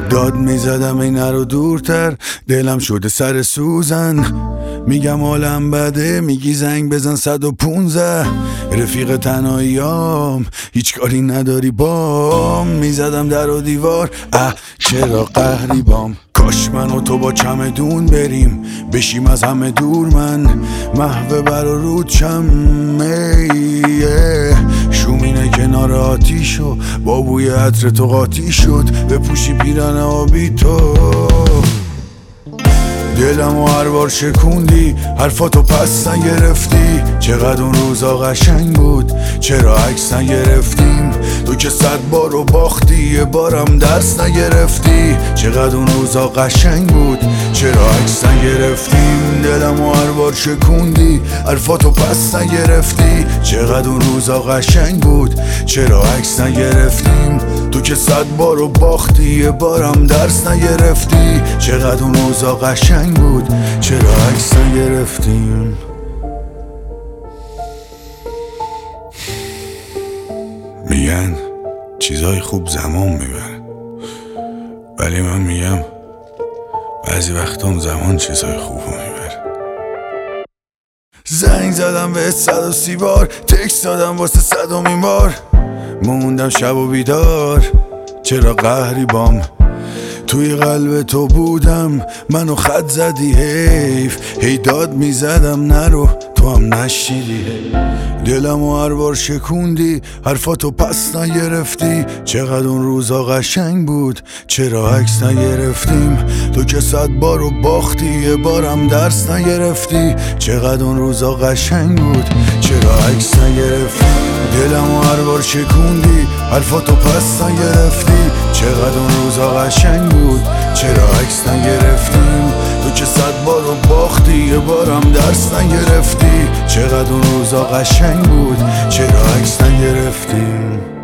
داد میزدم این رو دورتر، دلم شده سر سوزن. میگم حالم بده، میگی زنگ بزن 115. رفیق تنهاییام هیچ کاری نداری بام. میزدم در و دیوار، چرا قهری بام. کاش من و تو با چمدون بریم، بشیم از همه دور. من محو بر و رود شم، شومینه کنار آتیشو با بوی عطر تو قاطی شد. بپوشی پیرن آبی تو، دلمو هر بار شکوندی، حرفاتو پس نگرفتی. چقدر اون روزا قشنگ بود، چرا عکس نگرفتیم؟ تو که 100 بار رو باختی، یه بارم درس نگرفتی. چقدر اون روزا قشنگ بود، چرا عکس نگرفتیم؟ دلمو هر بار شکوندی، حرفاتو پس نگرفتی. چقدر اون روزا قشنگ بود، چرا عکس نگرفتیم؟ تو که 100 بار رو باختی، یه بارم درس نگرفتی. چقدر اون روزا قشنگ بود، چرا عکس نگرفتیم؟ میگن چیزای خوب زمان میبره، ولی من میگم بعضی وقتا اون زمان چیزای خوب میبره. زنگ زدم به 130 بار، تکست دادم واسه 100مین بار. موندم شب و بیدار، چرا قهری بام؟ توی قلب تو بودم، منو خط زدی حیف. هی داد میزدم نرو، تو هم نشیدی. دلمو هر بار شکوندی، حرفاتو پس نگرفتی. چقدر اون روزا قشنگ بود، چرا عکس نگرفتیم؟ تو که 100 بار رو باختی، یه بارم درس نگرفتی. چقدر اون روزا قشنگ بود، چرا عکس نگرفتی؟ دلمو هر بار شکوندی، حرفاتو پس نگرفتی. چقدر اون روزا قشنگ بود، چرا عکس نگرفتیم؟ تو که 100 بار رو باختی، یه بارم درس نگرفتی. چقدر اون روزا قشنگ بود، چرا عکس نگرفتیم؟